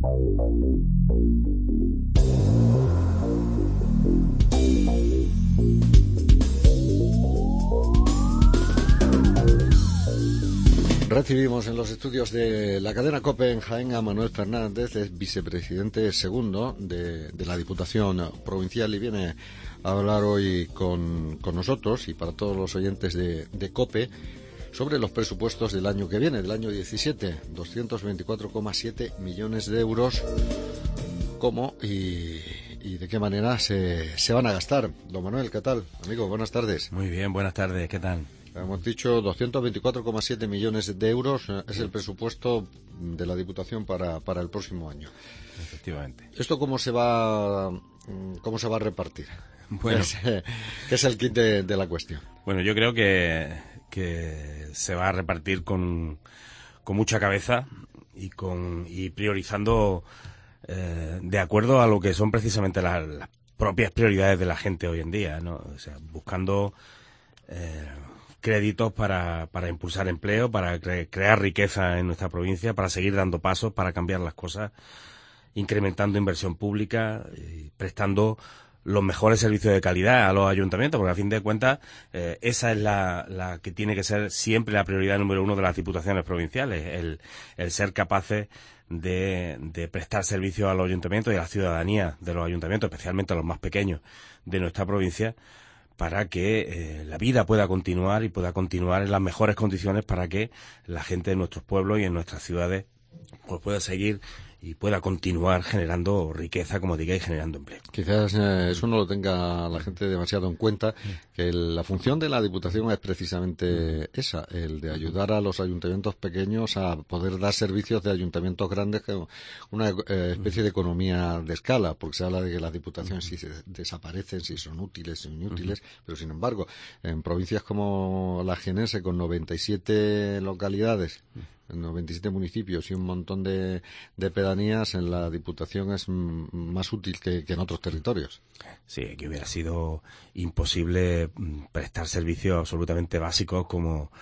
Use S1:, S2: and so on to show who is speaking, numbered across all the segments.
S1: Recibimos en los estudios de la cadena COPE en Jaén a Manuel Fernández, es vicepresidente segundo de la Diputación Provincial, y viene a hablar hoy con nosotros y para todos los oyentes de COPE sobre los presupuestos del año que viene, del año 17, 224,7 millones de euros, cómo y de qué manera se van a gastar. Don Manuel, ¿qué tal? Amigo, buenas tardes.
S2: Muy bien, buenas tardes, ¿qué tal?
S1: Hemos dicho 224,7 millones de euros es el presupuesto de la Diputación para el próximo año.
S2: Efectivamente.
S1: ¿Esto cómo se va a repartir?
S2: Bueno,
S1: ¿Qué es el kit de la cuestión?
S2: Bueno, yo creo que se va a repartir con mucha cabeza y priorizando de acuerdo a lo que son precisamente las propias prioridades de la gente hoy en día, ¿no? O sea, buscando créditos para impulsar empleo, para crear riqueza en nuestra provincia, para seguir dando pasos, para cambiar las cosas, incrementando inversión pública, prestando los mejores servicios de calidad a los ayuntamientos, porque a fin de cuentas esa es la que tiene que ser siempre la prioridad número uno de las diputaciones provinciales, el ser capaces de prestar servicios a los ayuntamientos y a la ciudadanía de los ayuntamientos, especialmente a los más pequeños de nuestra provincia, para que la vida pueda continuar y pueda continuar en las mejores condiciones para que la gente de nuestros pueblos y en nuestras ciudades pues pueda seguir y pueda continuar generando riqueza, como diga, y generando empleo.
S1: Quizás eso no lo tenga la gente demasiado en cuenta, que la función de la Diputación es precisamente esa, el de ayudar a los ayuntamientos pequeños a poder dar servicios de ayuntamientos grandes, que una especie de economía de escala, porque se habla de que las diputaciones si desaparecen, si son útiles o inútiles, pero sin embargo, en provincias como la jienense, con 97 localidades, 97 municipios y un montón de pedanías, en la Diputación es más útil que en otros territorios.
S2: Sí, que hubiera sido imposible prestar servicios absolutamente básicos como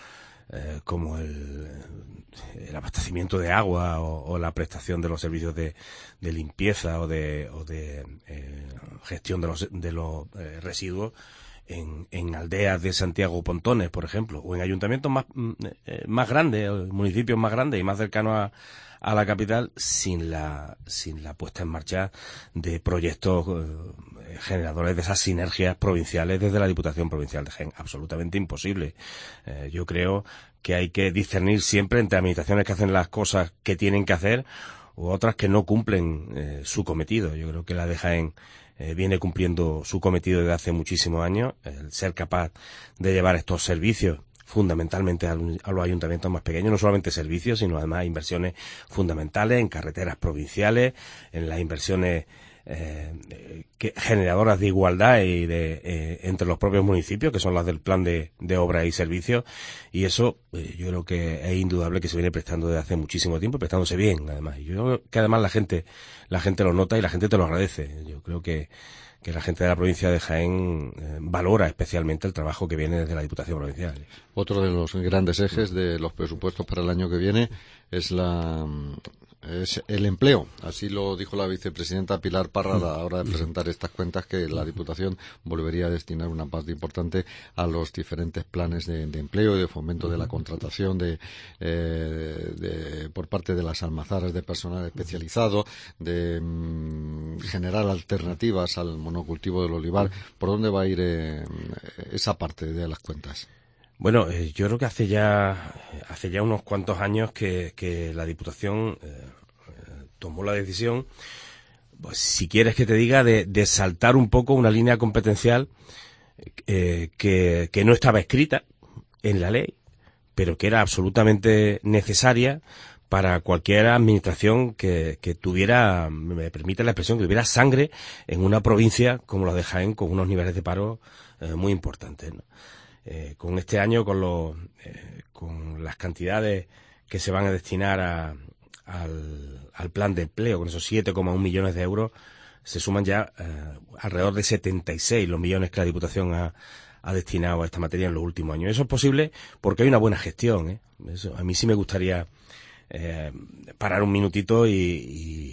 S2: el abastecimiento de agua o la prestación de los servicios de limpieza o de gestión de los residuos en aldeas de Santiago Pontones, por ejemplo, o en ayuntamientos más grandes, municipios más grandes y más cercanos a la capital, sin la puesta en marcha de proyectos generadores de esas sinergias provinciales desde la Diputación Provincial de Jaén. Absolutamente imposible. Yo creo que hay que discernir siempre entre administraciones que hacen las cosas que tienen que hacer u otras que no cumplen su cometido. Yo creo que la de Jaén viene cumpliendo su cometido desde hace muchísimos años, el ser capaz de llevar estos servicios fundamentalmente a los ayuntamientos más pequeños, no solamente servicios, sino además inversiones fundamentales en carreteras provinciales, en las inversiones generadoras de igualdad y entre los propios municipios, que son las del plan de obras y servicios, y eso yo creo que es indudable que se viene prestando desde hace muchísimo tiempo, prestándose bien además. Y yo creo que además la gente lo nota y la gente te lo agradece. Yo creo que la gente de la provincia de Jaén valora especialmente el trabajo que viene desde la Diputación Provincial.
S1: Otro de los grandes ejes de los presupuestos para el año que viene es el empleo. Así lo dijo la vicepresidenta Pilar Parra a la hora de presentar estas cuentas, que la Diputación volvería a destinar una parte importante a los diferentes planes de empleo y de fomento de la contratación por parte de las almazaras de personal especializado, de generar alternativas al monocultivo del olivar. ¿Por dónde va a ir esa parte de las cuentas?
S2: Bueno, yo creo que hace ya unos cuantos años que la Diputación tomó la decisión, pues si quieres que te diga, de saltar un poco una línea competencial que no estaba escrita en la ley, pero que era absolutamente necesaria para cualquier administración que tuviera, me permite la expresión, que tuviera sangre en una provincia como la de Jaén, con unos niveles de paro muy importantes, ¿no? Con este año, con las cantidades que se van a destinar al plan de empleo, con esos 7,1 millones de euros, se suman ya alrededor de 76 los millones que la Diputación ha destinado a esta materia en los últimos años. Eso es posible porque hay una buena gestión, Eso, a mí sí me gustaría parar un minutito y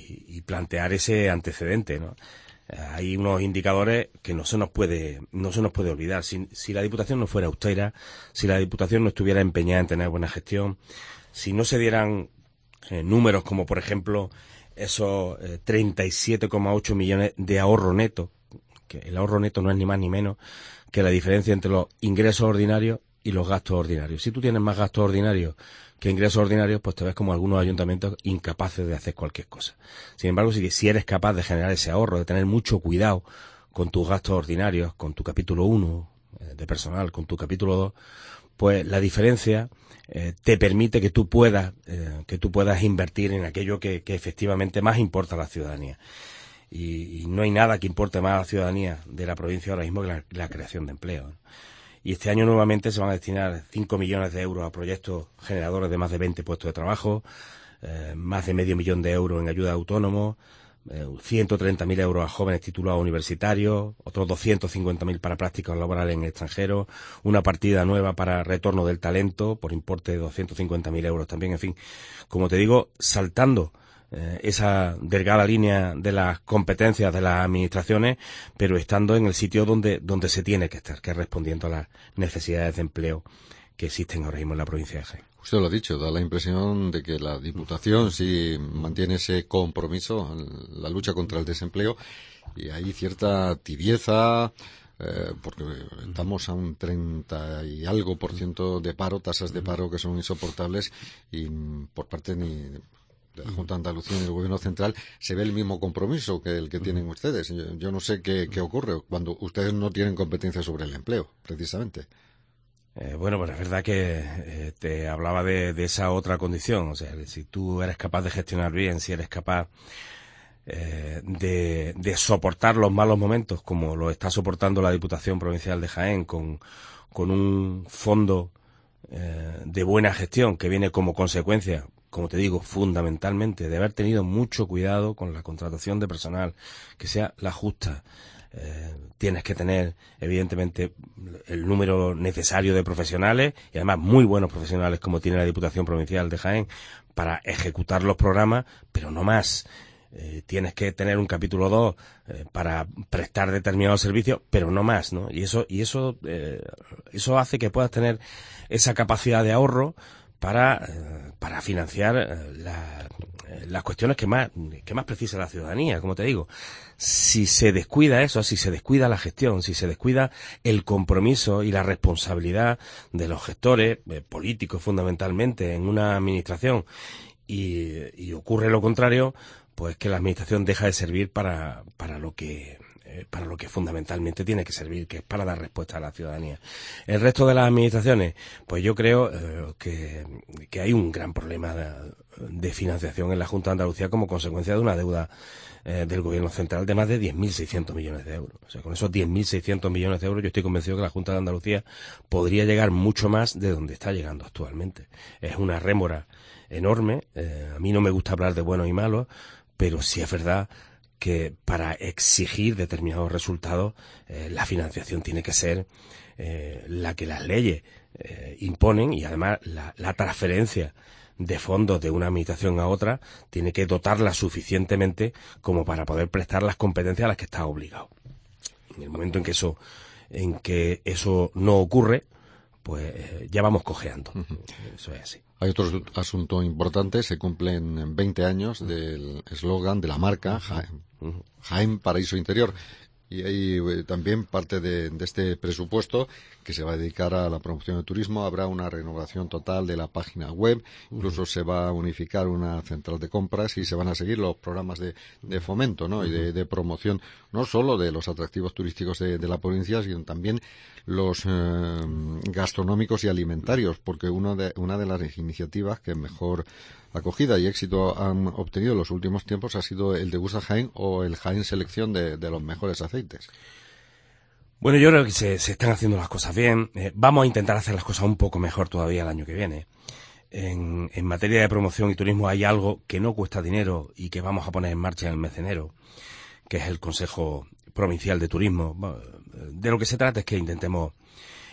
S2: plantear ese antecedente, ¿no? Hay unos indicadores que no se nos puede olvidar. Si la Diputación no fuera austera, si la Diputación no estuviera empeñada en tener buena gestión, si no se dieran números como, por ejemplo, esos 37,8 millones de ahorro neto, que el ahorro neto no es ni más ni menos que la diferencia entre los ingresos ordinarios y los gastos ordinarios. Si tú tienes más gastos ordinarios que ingresos ordinarios, pues te ves como algunos ayuntamientos incapaces de hacer cualquier cosa. Sin embargo, si eres capaz de generar ese ahorro, de tener mucho cuidado con tus gastos ordinarios, con tu capítulo 1 de personal, con tu capítulo 2, pues la diferencia te permite que tú puedas invertir en aquello que efectivamente más importa a la ciudadanía. Y no hay nada que importe más a la ciudadanía de la provincia ahora mismo que la creación de empleo. Y este año nuevamente se van a destinar 5 millones de euros a proyectos generadores de más de 20 puestos de trabajo, más de medio millón de euros en ayuda a autónomos, 130.000 euros a jóvenes titulados universitarios, otros 250.000 para prácticas laborales en el extranjero, una partida nueva para retorno del talento por importe de 250.000 euros también. En fin, como te digo, saltando esa delgada línea de las competencias de las administraciones, pero estando en el sitio donde se tiene que estar, que es respondiendo a las necesidades de empleo que existen ahora mismo en la provincia de Jaén.
S1: Usted lo ha dicho, da la impresión de que la Diputación sí mantiene ese compromiso en la lucha contra el desempleo, y hay cierta tibieza, porque estamos a un 30 y algo % de paro, tasas de paro que son insoportables, y por parte de la Junta de Andalucía y el Gobierno Central se ve el mismo compromiso que el que tienen ustedes. Yo no sé qué ocurre cuando ustedes no tienen competencia sobre el empleo, precisamente.
S2: Bueno, pues es verdad que te hablaba de esa otra condición. O sea, si tú eres capaz de gestionar bien, si eres capaz de soportar los malos momentos, como lo está soportando la Diputación Provincial de Jaén, con un fondo de buena gestión que viene como consecuencia, como te digo, fundamentalmente de haber tenido mucho cuidado con la contratación de personal, que sea la justa. Tienes que tener, evidentemente, el número necesario de profesionales, y además muy buenos profesionales como tiene la Diputación Provincial de Jaén para ejecutar los programas, pero no más. Tienes que tener un capítulo 2 para prestar determinados servicios, pero no más, ¿no? Y eso hace que puedas tener esa capacidad de ahorro para financiar las cuestiones que más precisa la ciudadanía, como te digo. Si se descuida eso, si se descuida la gestión, si se descuida el compromiso y la responsabilidad de los gestores, políticos fundamentalmente, en una administración, y ocurre lo contrario, pues que la administración deja de servir para lo que fundamentalmente tiene que servir, que es para dar respuesta a la ciudadanía. El resto de las administraciones, pues yo creo que hay un gran problema de financiación en la Junta de Andalucía como consecuencia de una deuda del Gobierno Central de más de 10.600 millones de euros. O sea, con esos 10.600 millones de euros yo estoy convencido que la Junta de Andalucía podría llegar mucho más de donde está llegando actualmente. Es una rémora enorme. A mí no me gusta hablar de buenos y malos, pero sí es verdad que para exigir determinados resultados la financiación tiene que ser la que las leyes imponen, y además la transferencia de fondos de una administración a otra tiene que dotarla suficientemente como para poder prestar las competencias a las que está obligado. En el momento en que eso no ocurre, pues ya vamos cojeando. Eso es así.
S1: Hay otro asunto importante, se cumplen 20 años del eslogan de la marca Jaén Paraíso Interior. Y hay también parte de este presupuesto que se va a dedicar a la promoción del turismo. Habrá una renovación total de la página web, incluso se va a unificar una central de compras y se van a seguir los programas de fomento, ¿no? Y de promoción, no solo de los atractivos turísticos de la provincia, sino también los gastronómicos y alimentarios, porque una de las iniciativas que mejor acogida y éxito han obtenido en los últimos tiempos ha sido el Degusta Jaén o el Jaén Selección de los mejores aceites.
S2: Bueno, yo creo que se están haciendo las cosas bien. Vamos a intentar hacer las cosas un poco mejor todavía el año que viene. En materia de promoción y turismo hay algo que no cuesta dinero y que vamos a poner en marcha en el mes de enero, que es el Consejo Provincial de Turismo. De lo que se trata es que intentemos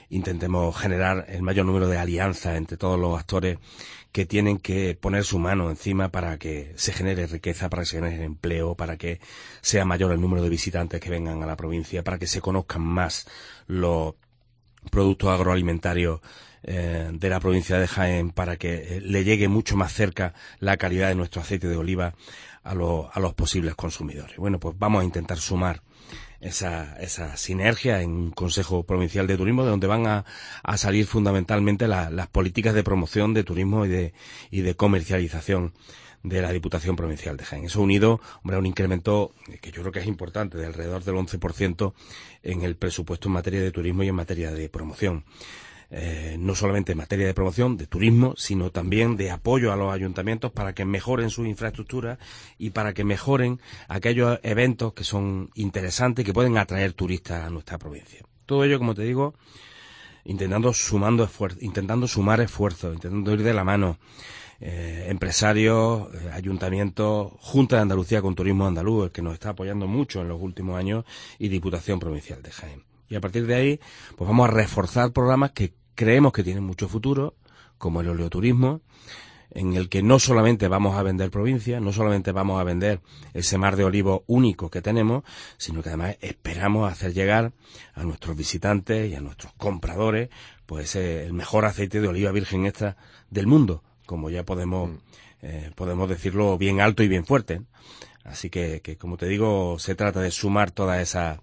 S2: intentemos generar el mayor número de alianzas entre todos los actores que tienen que poner su mano encima para que se genere riqueza, para que se genere empleo, para que sea mayor el número de visitantes que vengan a la provincia, para que se conozcan más los productos agroalimentarios de la provincia de Jaén, para que le llegue mucho más cerca la calidad de nuestro aceite de oliva a los posibles consumidores. Bueno, pues vamos a intentar sumar esa sinergia en un Consejo Provincial de Turismo, de donde van a salir fundamentalmente las políticas de promoción de turismo y de comercialización de la Diputación Provincial de Jaén. Eso unido, hombre, a un incremento que yo creo que es importante, de alrededor del 11% en el presupuesto en materia de turismo y en materia de promoción. No solamente en materia de promoción, de turismo, sino también de apoyo a los ayuntamientos para que mejoren sus infraestructuras y para que mejoren aquellos eventos que son interesantes y que pueden atraer turistas a nuestra provincia. Todo ello, como te digo, intentando sumar esfuerzos, intentando ir de la mano, empresarios, ayuntamientos, Junta de Andalucía con Turismo Andaluz, el que nos está apoyando mucho en los últimos años, y Diputación Provincial de Jaén. Y a partir de ahí, pues vamos a reforzar programas que creemos que tienen mucho futuro, como el oleoturismo, en el que no solamente vamos a vender provincias, no solamente vamos a vender ese mar de olivos único que tenemos, sino que además esperamos hacer llegar a nuestros visitantes y a nuestros compradores pues el mejor aceite de oliva virgen extra del mundo, como ya podemos decirlo bien alto y bien fuerte. Así que como te digo, se trata de sumar todas esas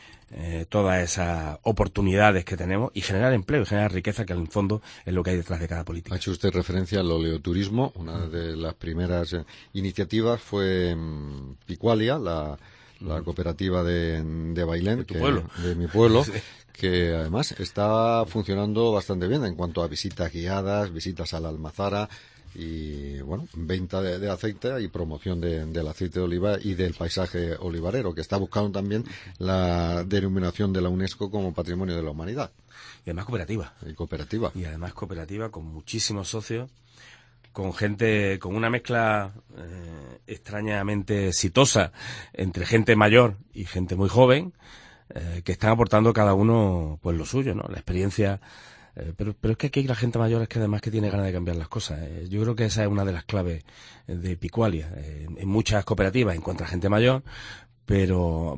S2: oportunidades que tenemos y generar empleo y generar riqueza, que en el fondo es lo que hay detrás de cada política.
S1: Ha hecho usted referencia al oleoturismo. Una de las primeras iniciativas fue Picualia, la cooperativa de Bailén, de mi pueblo, sí, que además está funcionando bastante bien en cuanto a visitas guiadas, visitas a la almazara y, bueno, venta de aceite y promoción del aceite de oliva y del paisaje olivarero, que está buscando también la denominación de la UNESCO como Patrimonio de la Humanidad.
S2: Y además cooperativa. Y además cooperativa con muchísimos socios, con gente, con una mezcla extrañamente exitosa entre gente mayor y gente muy joven, que están aportando cada uno pues lo suyo, ¿no? La experiencia. Pero es que aquí la gente mayor es que además que tiene ganas de cambiar las cosas. Yo creo que esa es una de las claves de Picualia. En muchas cooperativas encuentra gente mayor, pero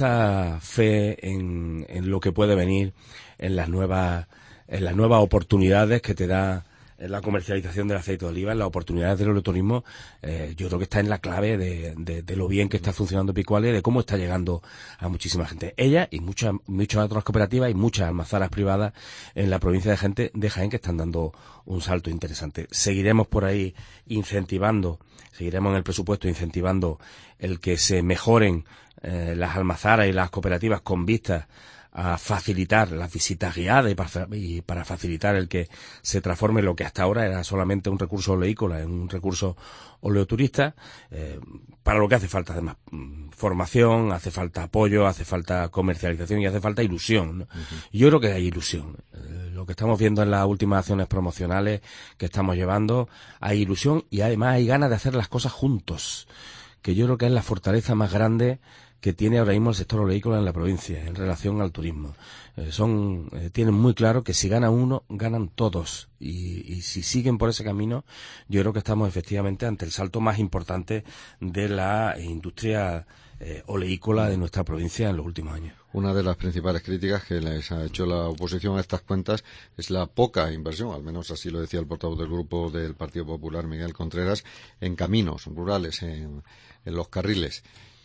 S2: esa fe en lo que puede venir, en las nuevas oportunidades que te da la comercialización del aceite de oliva, en las oportunidades del oleoturismo, yo creo que está en la clave de lo bien que está funcionando Picualia y de cómo está llegando a muchísima gente. Ella y muchas otras cooperativas y muchas almazaras privadas en la provincia de Jaén que están dando un salto interesante. Seguiremos por ahí seguiremos en el presupuesto incentivando el que se mejoren las almazaras y las cooperativas con vistas a facilitar las visitas guiadas y para facilitar el que se transforme lo que hasta ahora era solamente un recurso oleícola en un recurso oleoturista, para lo que hace falta además formación, hace falta apoyo, hace falta comercialización y hace falta ilusión, ¿no? Y yo creo que hay ilusión. Lo que estamos viendo en las últimas acciones promocionales que estamos llevando, hay ilusión y además hay ganas de hacer las cosas juntos, que yo creo que es la fortaleza más grande que tiene ahora mismo el sector oleícola en la provincia en relación al turismo. Tienen muy claro que si gana uno, ganan todos. Y si siguen por ese camino, yo creo que estamos efectivamente ante el salto más importante de la industria oleícola de nuestra provincia en los últimos años.
S1: Una de las principales críticas que les ha hecho la oposición a estas cuentas es la poca inversión, al menos así lo decía el portavoz del grupo del Partido Popular, Miguel Contreras, en caminos rurales, en los carriles.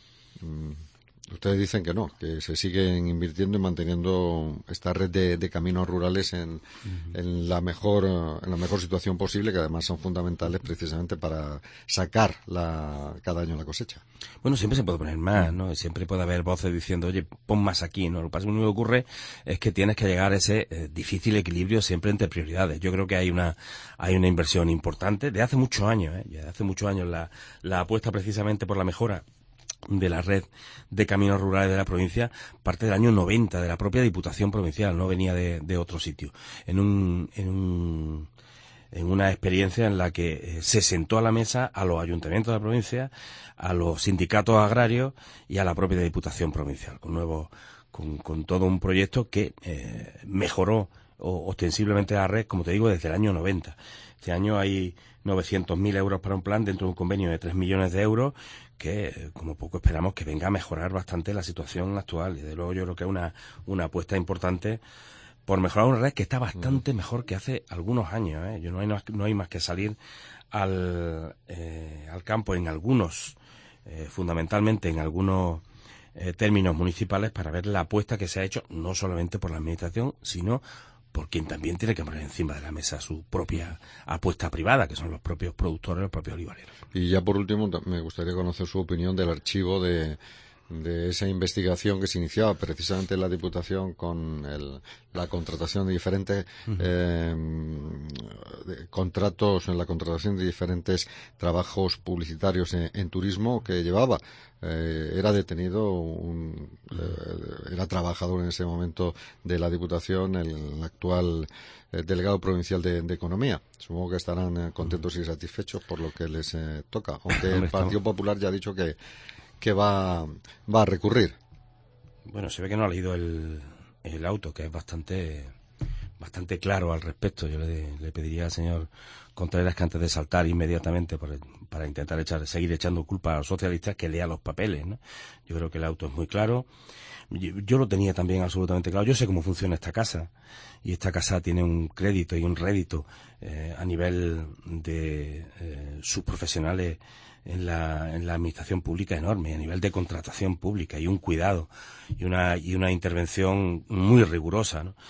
S1: Ustedes dicen que no, que se siguen invirtiendo y manteniendo esta red de caminos rurales en la mejor situación posible, que además son fundamentales precisamente para sacar cada año la cosecha.
S2: Bueno, siempre se puede poner más, ¿no? Siempre puede haber voces diciendo, oye, pon más aquí, ¿no? Lo que único que ocurre es que tienes que llegar a ese difícil equilibrio siempre entre prioridades. Yo creo que hay una inversión importante de hace muchos años, ya de hace muchos años la apuesta precisamente por la mejora de la red de caminos rurales de la provincia parte del año 90 de la propia Diputación Provincial, no venía de otro sitio, en una experiencia en la que se sentó a la mesa a los ayuntamientos de la provincia, a los sindicatos agrarios y a la propia Diputación Provincial, con todo un proyecto que mejoró ostensiblemente a la red, como te digo, desde el año 90. Este año hay 900.000 euros para un plan dentro de un convenio de 3 millones de euros que, como poco, esperamos que venga a mejorar bastante la situación actual. Y de luego yo creo que es una apuesta importante por mejorar una red que está bastante mejor que hace algunos años, ¿eh? No hay más que salir al campo en algunos, fundamentalmente en algunos términos municipales, para ver la apuesta que se ha hecho no solamente por la administración, sino por quien también tiene que poner encima de la mesa su propia apuesta privada, que son los propios productores, los propios olivareros.
S1: Y ya por último, me gustaría conocer su opinión del archivo de esa investigación que se iniciaba precisamente en la Diputación con la contratación de diferentes contratos, en la contratación de diferentes trabajos publicitarios en turismo que llevaba. Era detenido, era trabajador en ese momento de la Diputación, el actual delegado provincial de Economía. Supongo que estarán contentos y satisfechos por lo que les toca, aunque el Partido Popular ya ha dicho que va a recurrir.
S2: Bueno, se ve que no ha leído el auto, que es bastante claro al respecto. Yo le pediría al señor Contreras que antes de saltar inmediatamente para intentar seguir echando culpa a los socialistas, que lea los papeles, ¿no? Yo creo que el auto es muy claro. Yo lo tenía también absolutamente claro. Yo sé cómo funciona esta casa, y esta casa tiene un crédito y un rédito a nivel de sus profesionales en la administración pública enorme, a nivel de contratación pública, y un cuidado y una intervención muy rigurosa, ¿no?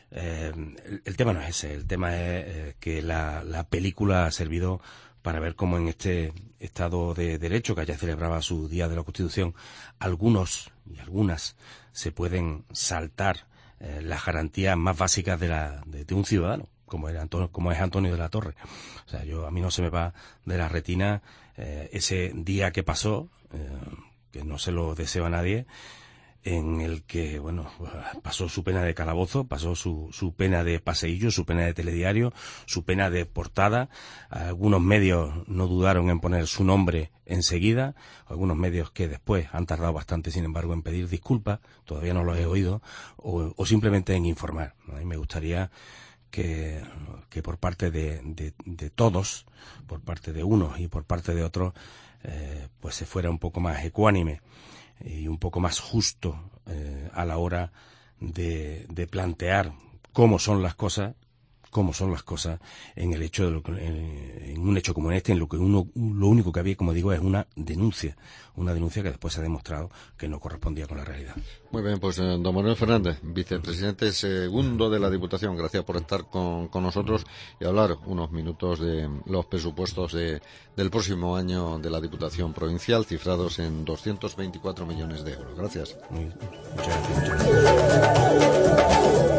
S2: El tema no es ese, el tema es que la película ha servido para ver cómo en este Estado de Derecho, que ayer celebraba su Día de la Constitución, algunos y algunas se pueden saltar las garantías más básicas de un ciudadano, como es Antonio de la Torre. O sea, a mí no se me va de la retina ese día que pasó, que no se lo deseo a nadie, en el que, bueno, pasó su pena de calabozo, pasó su pena de paseillo, su pena de telediario, su pena de portada. Algunos medios no dudaron en poner su nombre enseguida, algunos medios que después han tardado bastante, sin embargo, en pedir disculpas, todavía no los he oído, o simplemente en informar. A mí me gustaría que por parte de todos, por parte de unos y por parte de otros, pues se fuera un poco más ecuánime y un poco más justo a la hora de plantear cómo son las cosas en el hecho en un hecho como este, en lo que lo único que había, como digo, es una denuncia que después se ha demostrado que no correspondía con la realidad.
S1: Muy bien, pues don Manuel Fernández, vicepresidente segundo de la Diputación, gracias por estar con nosotros y hablar unos minutos de los presupuestos del próximo año de la Diputación Provincial, cifrados en 224 millones de euros. Gracias.
S2: Muchas gracias.